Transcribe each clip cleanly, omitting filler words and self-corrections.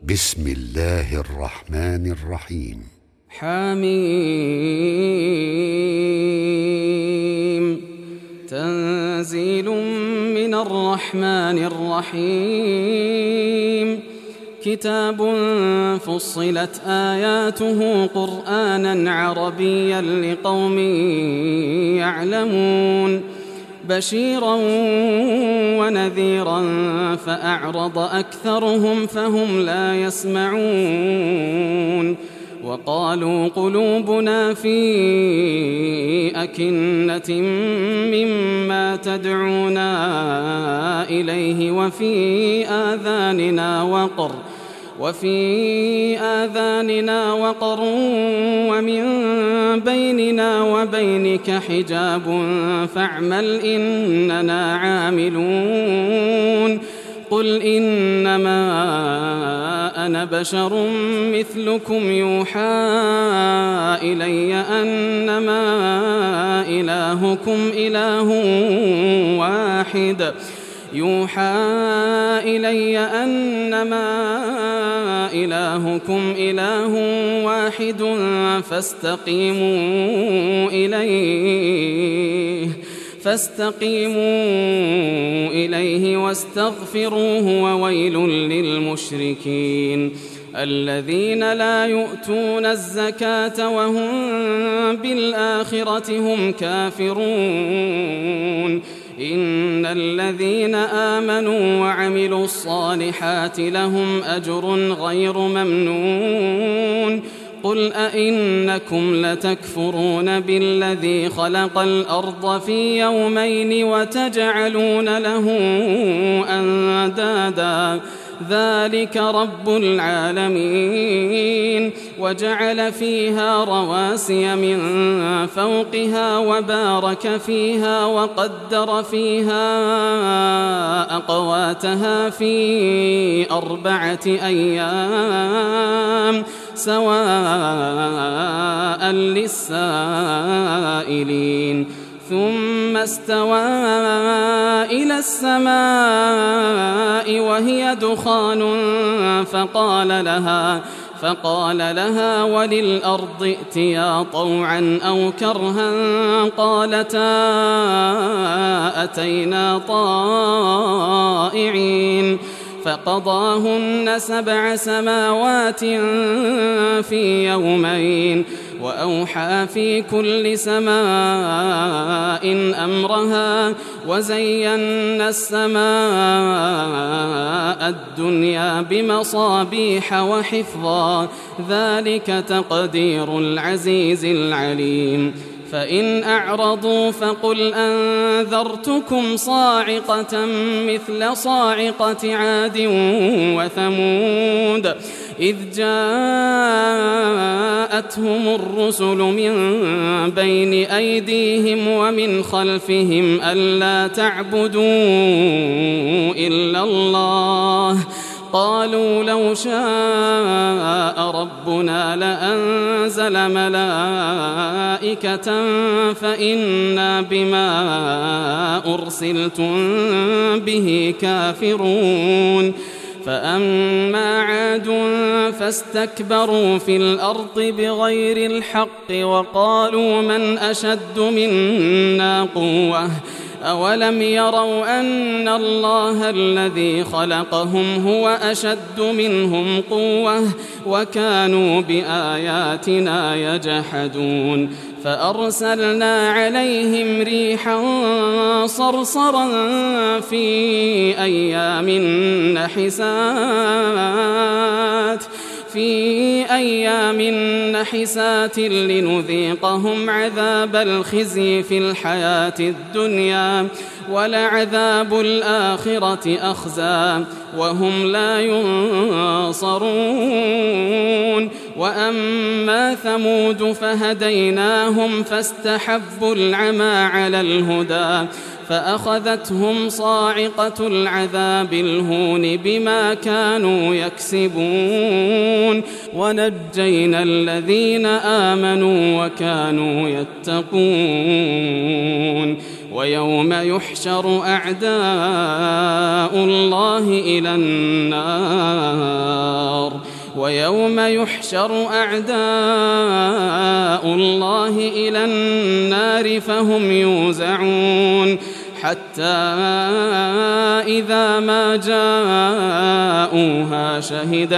بسم الله الرحمن الرحيم. حميم. تنزيل من الرحمن الرحيم. كتاب فصلت آياته قرآنا عربيا لقوم يعلمون بشيرا ونذيرا فأعرض أكثرهم فهم لا يسمعون وقالوا قلوبنا في أكنة مما تدعونا إليه وفي آذاننا وقر ومن بيننا وبينك حجاب فاعمل إننا عاملون قل إنما أنا بشر مثلكم يوحى إلي أنما إلهكم إله واحد فاستقيموا إليه واستغفروه وويل للمشركين الذين لا يؤتون الزكاة وهم بالآخرة هم كافرون إن الذين آمنوا وعملوا الصالحات لهم أجر غير ممنون قل أئنكم لتكفرون بالذي خلق الأرض في يومين وتجعلون له أندادا ذلك رب العالمين وجعل فيها رواسي من فوقها وبارك فيها وقدر فيها أقواتها في 4 أيام سواء للسائلين ثم استوى إلى السماء وهي دخان فقال لها وللأرض ائتيا طوعا أو كرها قالتا أتينا طائعين فقضاهن 7 سماوات في يومين وأوحى في كل سماء أمرها وزينا السماء الدنيا بمصابيح وحفظا ذلك تقدير العزيز العليم فإن أعرضوا فقل أنذرتكم صاعقة مثل صاعقة عاد وثمود إذ جاءتهم الرسل من بين أيديهم ومن خلفهم ألا تعبدوا إلا الله قالوا لو شاء ربنا لأنزل ملائكة فإنا بما أرسلتم به كافرون فأما عاد فاستكبروا في الأرض بغير الحق وقالوا من أشد منا قوة أولم يروا أن الله الذي خلقهم هو أشد منهم قوة وكانوا بآياتنا يجحدون فأرسلنا عليهم ريحا صرصرا في أيام نحسات لنذيقهم عذاب الخزي في الحياة الدنيا ولعذاب الآخرة أخزى وهم لا ينصرون وأما ثمود فهديناهم فاستحبوا العمى على الهدى فأخذتهم صاعقة العذاب الهون بما كانوا يكسبون ونجينا الذين آمنوا وكانوا يتقون ويوم يحشر أعداء الله إلى النار ويوم يحشر أعداء الله إلى النار فهم يوزعون حتى إذا ما جاءوها شهد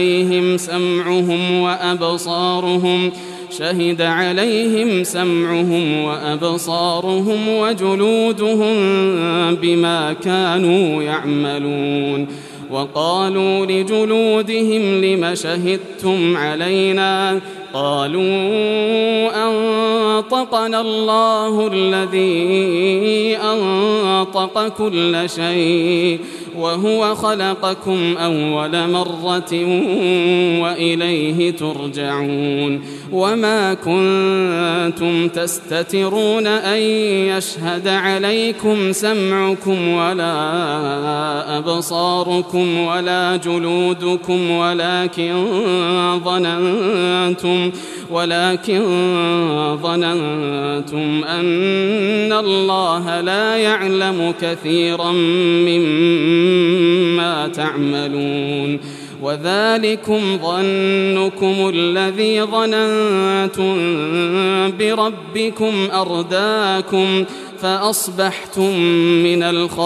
عليهم سمعهم وأبصارهم وجلودهم بما كانوا يعملون وقالوا لجلودهم لم شهدتم علينا قالوا أنطقنا الله الذي أنطق كل شيء وهو خلقكم أول مرة وإليه ترجعون وما كنتم تستترون أن يشهد عليكم سمعكم ولا أبصاركم ولا جلودكم ولكن ظننتم أن الله لا يعلم كثيرا مما تعملون وذلكم ظنكم الذي ظننتم بربكم أرداكم فأصبحتم من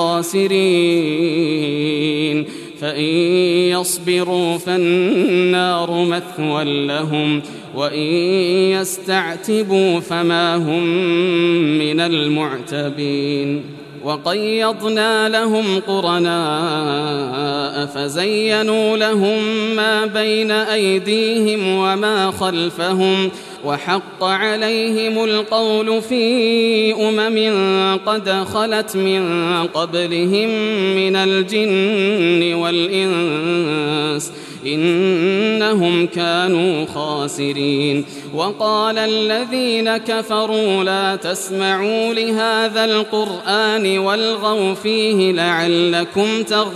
الخاسرين فإن يصبروا فالنار مثوى لهم وإن يستعتبوا فما هم من المعتبين وقيضنا لهم قرناء فزينوا لهم ما بين أيديهم وما خلفهم وحق عليهم القول في قد خلت من قبلهم من الجن والإنس إنهم كانوا خاسرين وقال الذين كفروا لا تسمعوا لهذا القرآن والغوا فيه لعلكم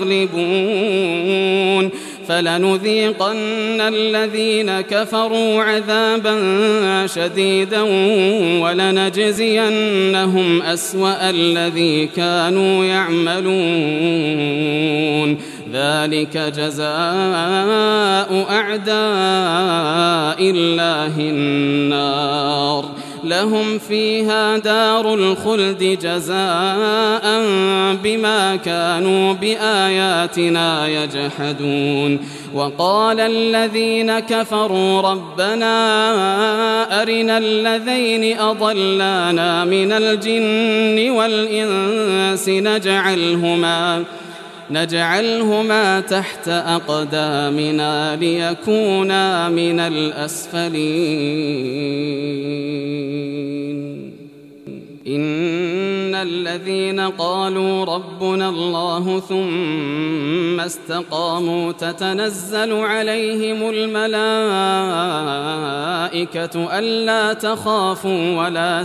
تغلبون فلنذيقن الذين كفروا عذابا شديدا ولنجزينهم أسوأ الذي كانوا يعملون ذلك جزاء أعداء الله النار لهم فيها دار الخلد جزاء بما كانوا بآياتنا يجحدون وقال الذين كفروا ربنا أرنا الذين أضلانا من الجن والإنس نجعلهما تحت أقدامنا ليكونا من الأسفلين إن الذين قالوا ربنا الله ثم استقاموا تتنزل عليهم الملائكة ألا تخافوا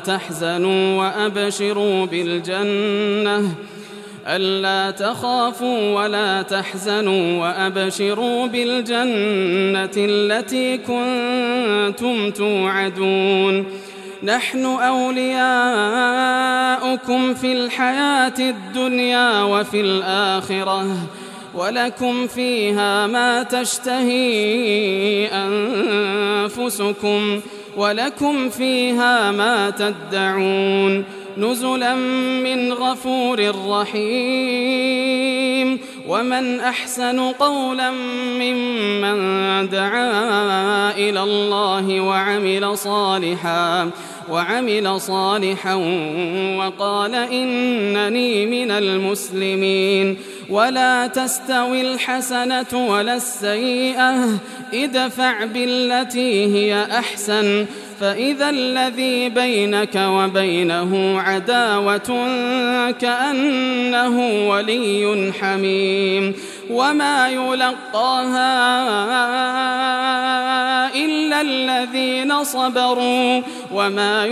ولا تحزنوا وأبشروا بالجنة التي كنتم توعدون نحن أولياؤكم في الحياة الدنيا وفي الآخرة ولكم فيها ما تشتهي أنفسكم ولكم فيها ما تدعون نزلا من غفور رحيم ومن أحسن قولا ممن دعا إلى الله وعمل صالحا وقال إنني من المسلمين ولا تستوي الحسنة ولا السيئة ادفع بالتي هي أحسن فإذا الذي بينك وبينه عداوة كأنه ولي حميم وما يلقاها إلا الذين صبروا وما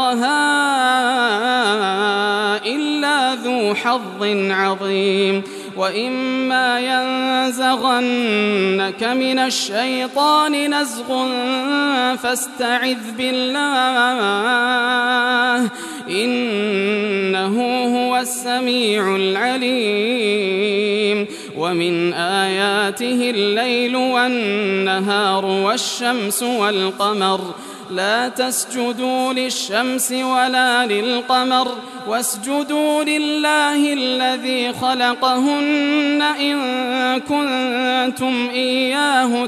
يلقاها إلا ذو حظ عظيم وإما ينزغنك من الشيطان نزغ فاستعذ بالله إنه هو السميع العليم ومن آياته الليل والنهار والشمس والقمر لا تسجدوا للشمس ولا للقمر واسجدوا لله الذي خلقهن إن كنتم إياه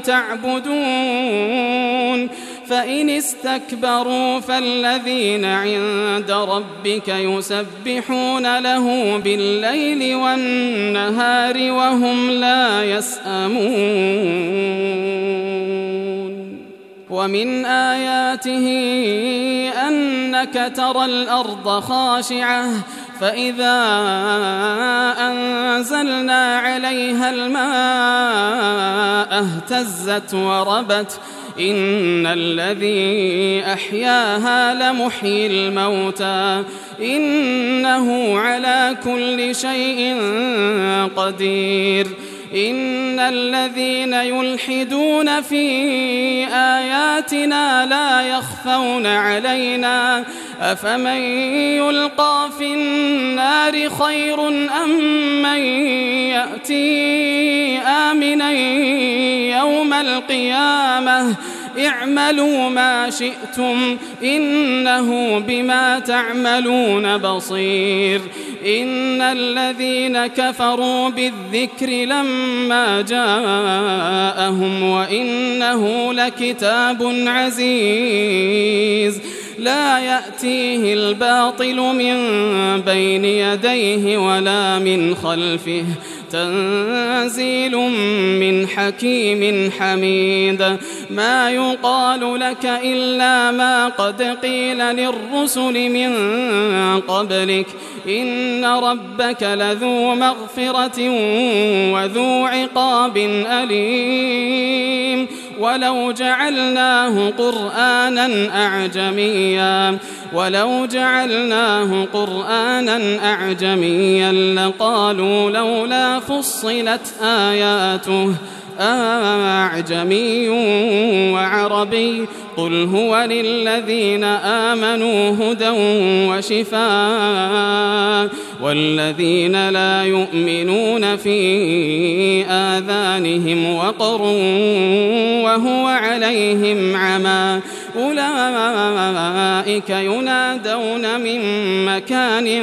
تعبدون فإن استكبروا فالذين عند ربك يسبحون له بالليل والنهار وهم لا يسأمون ومن آياته أنك ترى الأرض خاشعة فإذا أنزلنا عليها الماء اهتزت وربت إن الذي أحياها لمحيي الموتى إنه على كل شيء قدير إن الذين يلحدون في آياتنا لا يخفون علينا أفمن يلقى في النار خير أم من يأتي آمنا يوم القيامة اعملوا ما شئتم إنه بما تعملون بصير إن الذين كفروا بالذكر لما جاءهم وإنه لكتاب عزيز لا يأتيه الباطل من بين يديه ولا من خلفه تنزيل من حكيم حميد ما يقال لك إلا ما قد قيل للرسل من قبلك إن ربك لذو مغفرة وذو عقاب أليم ولو جعلناه قرآنا أعجميا لقالوا لولا فصلت آياته أعجمي وعربي قل هو للذين آمنوا هدى وشفاء والذين لا يؤمنون في آذانهم وقر وهو عليهم عمى أولئك ينادون من مكان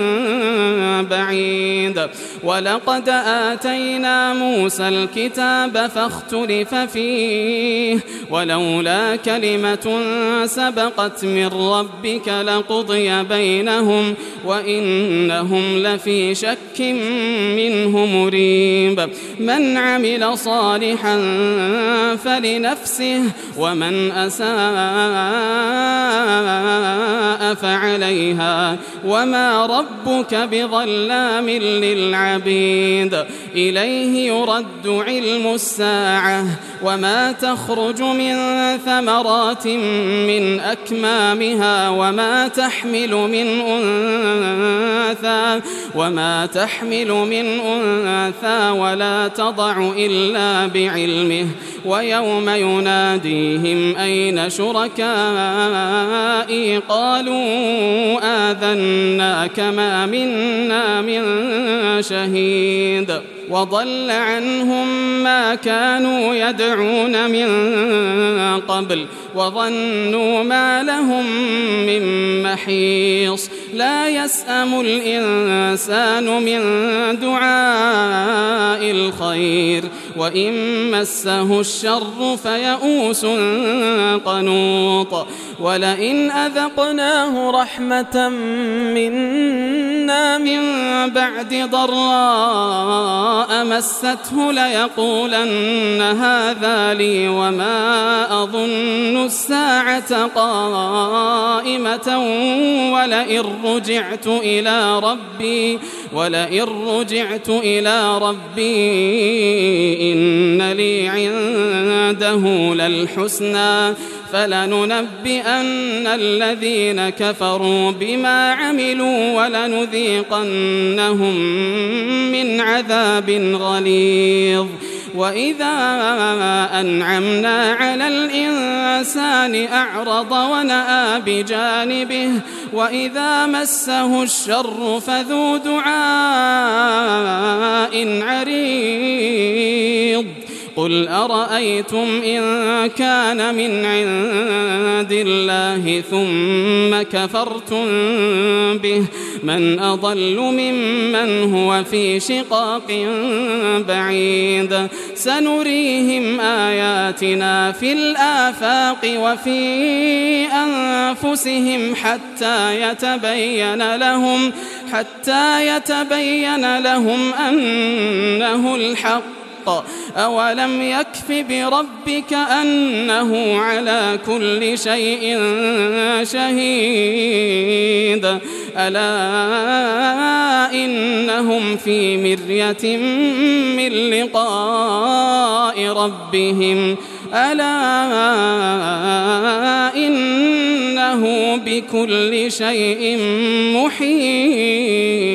بعيد ولقد آتينا موسى الكتاب فاختلف فيه ولولا كلمة سبقت من ربك لقضي بينهم وإنهم لفي شك منه مريب من عمل صالحا فلنفسه ومن أساء فعليها وما ربك بظلام للعبيد إليه يرد علم الساعة وما تخرج من ثمرات من أكمامها وما تحمل من أنثى ولا تضع إلا بعلمه ويوم يناديهم أين شركائي قالوا آذناك ما منا من شهيد وضل عنهم ما كانوا يدعون من قبل وظنوا ما لهم من محيص لا يسأم الإنسان من دعاء الخير وإن مسه الشر فيئوس قنوط ولئن أذقناه رحمة منا من بعد ضراء مسته ليقولن هذا لي وما أظن الساعة قائمة ولئن رجعت إلى ربي إن لي عنده للحسنى فلننبئن الذين كفروا بما عملوا ولنذيقنهم من عذاب غليظ وإذا أنعمنا على الإنسان أعرض ونأى بجانبه وإذا مسه الشر فذو دعاء عريض قل أرأيتم إن كان من عند الله ثم كفرتم به من أضل ممن هو في شقاق بعيد سنريهم آياتنا في الآفاق وفي أنفسهم حتى يتبين لهم أنه الحق أولم يكف بربك أنه على كل شيء شهيد ألا إنهم في مرية من لقاء ربهم ألا إنه بكل شيء محيط.